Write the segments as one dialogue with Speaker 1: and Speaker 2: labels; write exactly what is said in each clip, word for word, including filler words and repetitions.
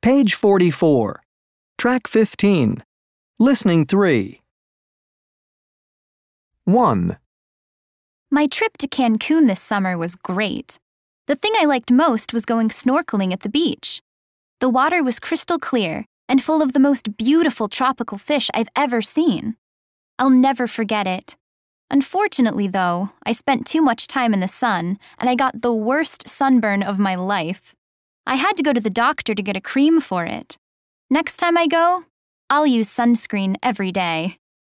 Speaker 1: Page forty-four. Track fifteen. Listening three. one.
Speaker 2: My trip to Cancun this summer was great. The thing I liked most was going snorkeling at the beach. The water was crystal clear and full of the most beautiful tropical fish I've ever seen. I'll never forget it. Unfortunately, though, I spent too much time in the sun and I got the worst sunburn of my life. I had to go to the doctor to get a cream for it. Next time I go, I'll use sunscreen every day.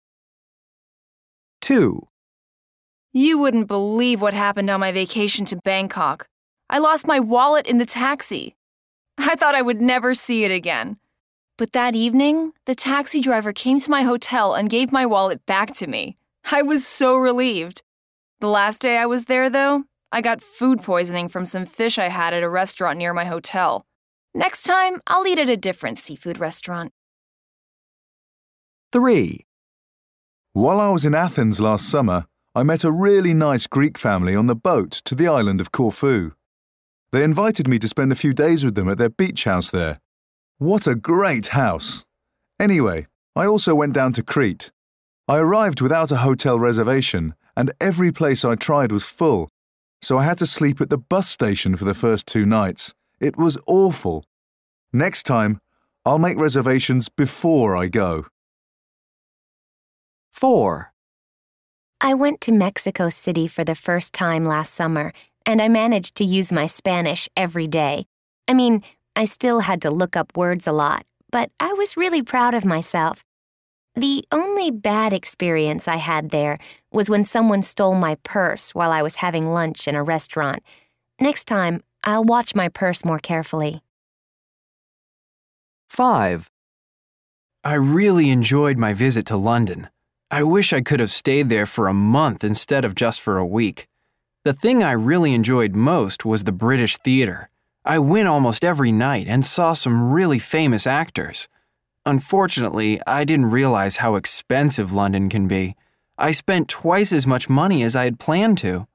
Speaker 1: two.
Speaker 3: You wouldn't believe what happened on my vacation to Bangkok. I lost my wallet in the taxi. I thought I would never see it again. But that evening, the taxi driver came to my hotel and gave my wallet back to me. I was so relieved. The last day I was there, though, I got food poisoning from some fish I had at a restaurant near my hotel. Next time, I'll eat at a different seafood restaurant.
Speaker 1: three.
Speaker 4: While I was in Athens last summer, I met a really nice Greek family on the boat to the island of Corfu. They invited me to spend a few days with them at their beach house there. What a great house! Anyway, I also went down to Crete. I arrived without a hotel reservation, and every place I tried was full, so I had to sleep at the bus station for the first two nights. It was awful. Next time, I'll make reservations before I go.
Speaker 1: four.
Speaker 5: I went to Mexico City for the first time last summer, and I managed to use my Spanish every day. I mean, I still had to look up words a lot, but I was really proud of myself. The only bad experience I had there was when someone stole my purse while I was having lunch in a restaurant. Next time, I'll watch my purse more carefully.
Speaker 1: five.
Speaker 6: I really enjoyed my visit to London. I wish I could have stayed there for a month instead of just for a week. The thing I really enjoyed most was the British Theatre. I went almost every night and saw some really famous actors. Unfortunately, I didn't realize how expensive London can be. I spent twice as much money as I had planned to.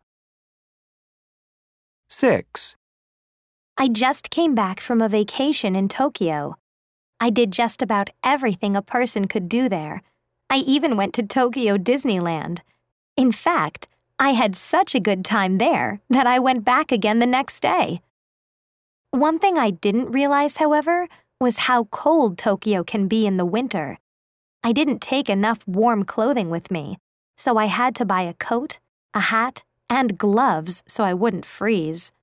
Speaker 1: six.
Speaker 7: I just came back from a vacation in Tokyo. I did just about everything a person could do there. I even went to Tokyo Disneyland. In fact, I had such a good time there that I went back again the next day. One thing I didn't realize, however, was how cold Tokyo can be in the winter. I didn't take enough warm clothing with me, so I had to buy a coat, a hat, and gloves so I wouldn't freeze.